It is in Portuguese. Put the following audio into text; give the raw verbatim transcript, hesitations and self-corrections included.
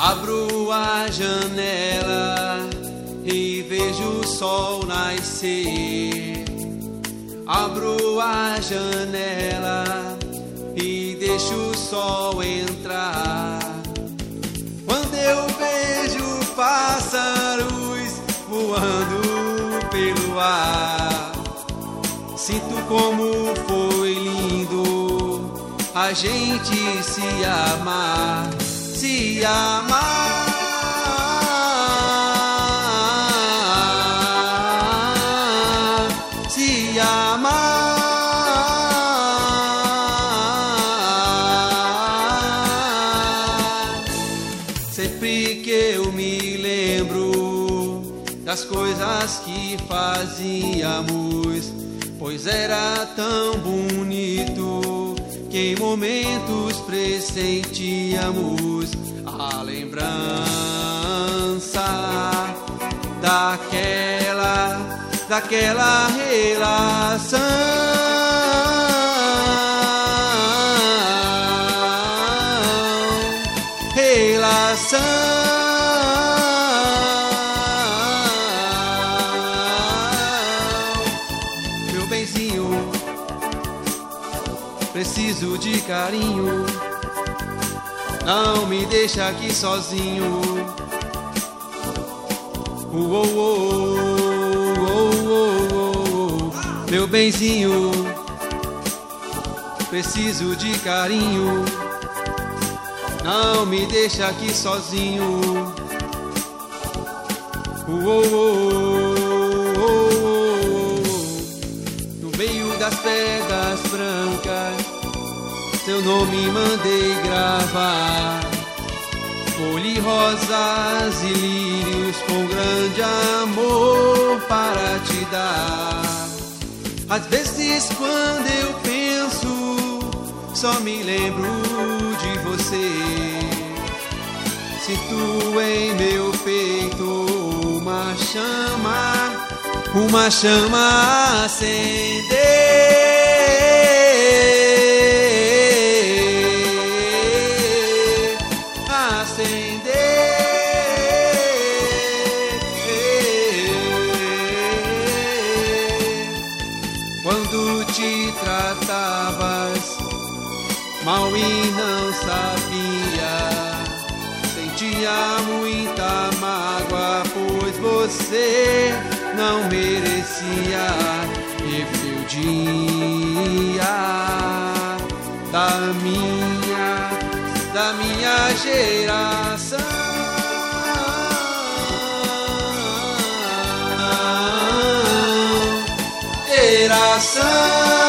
Abro a janela e vejo o sol nascer. Abro a janela e deixo o sol entrar. Quando eu vejo pássaros voando pelo ar, sinto como foi lindo a gente se amar. Se amar, se amar. Sempre que eu me lembro das coisas que fazíamos, pois era tão bonito que em momentos pressentíamos a lembrança daquela, daquela relação. Relação. Meu benzinho, preciso de carinho, não me deixa aqui sozinho. Uou, uou, uou, uou, uou. Meu benzinho, preciso de carinho, não me deixa aqui sozinho. Uou, uou, uou. No meio das pedras brancas, seu nome mandei gravar. Colhi rosas e lírios com grande amor para te dar. Às vezes quando eu penso, só me lembro de você. Sinto em meu peito uma chama, uma chama acender. Quando te tratavas mal e não sabia, sentia muita mágoa, pois você não merecia rebeldia da minha, da minha geração. Geração.